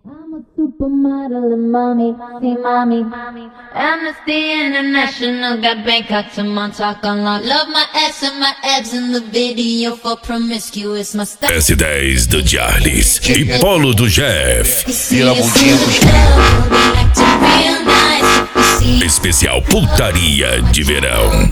I'm a supermodel and mommy, see mommy. Amnesty International got Bangkok to Montauk unlocked. Love my ass and my abs in the video for promiscuous. My style. S10 do Charles e Polo do Jeff. Especial putaria de verão.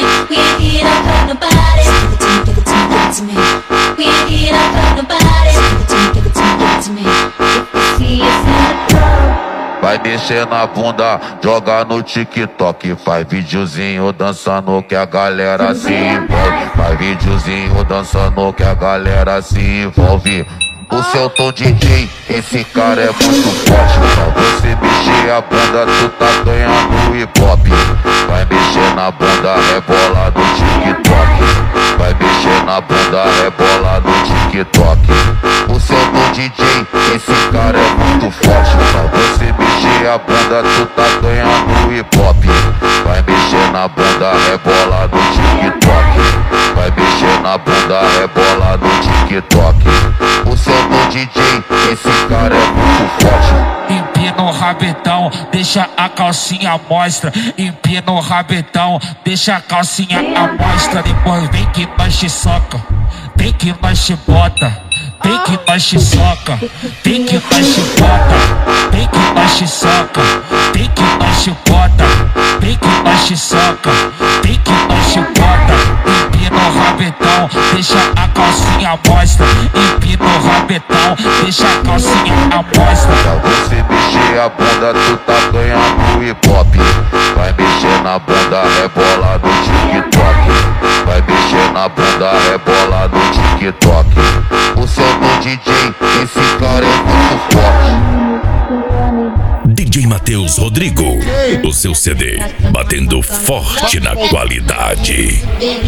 Vai mexer na bunda, joga no TikTok. Faz videozinho dançando que a galera se envolve. Faz videozinho dançando que a galera se envolve. O seu tom DJ, esse cara é muito forte. Pra você mexer a bunda, tu tá ganhando hip hop. Vai mexer na bunda, rebola no TikTok. Vai mexer na bunda, rebola no TikTok. O seu tom DJ, esse cara é muito forte. Pra você mexer a bunda, tu tá ganhando hip hop. Vai mexer na bunda, rebola no TikTok. Vai mexer na bunda, rebola no TikTok. O seu tom DJ, esse cara é muito forte. Empina o rabetão, deixa a calcinha mostra. Empina o rabetão, deixa a calcinha à mostra. Depois vem que nós te soca, vem que nós te bota. Vem que nós te soca, vem que nós te bota. Vem que nós te soca, vem que nós te bota. Vem que nós te soca, vem que nós te bota. Empina o rabetão, deixa a calcinha mostra. Empina o rabetão, deixa a calcinha à mostra. Pra você mexer a bunda, tu tá ganhando hip hop. Vai mexer na bunda, rebola no TikTok. Vai mexer na bunda, rebola no TikTok. O seu tom DJ, esse cara é muito forte. DJ Matheus Rodrigo, o seu CD batendo forte na qualidade.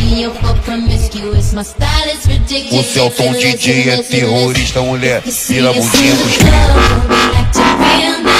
O seu tom DJ é terrorista, mulher. Vira a bundinha pros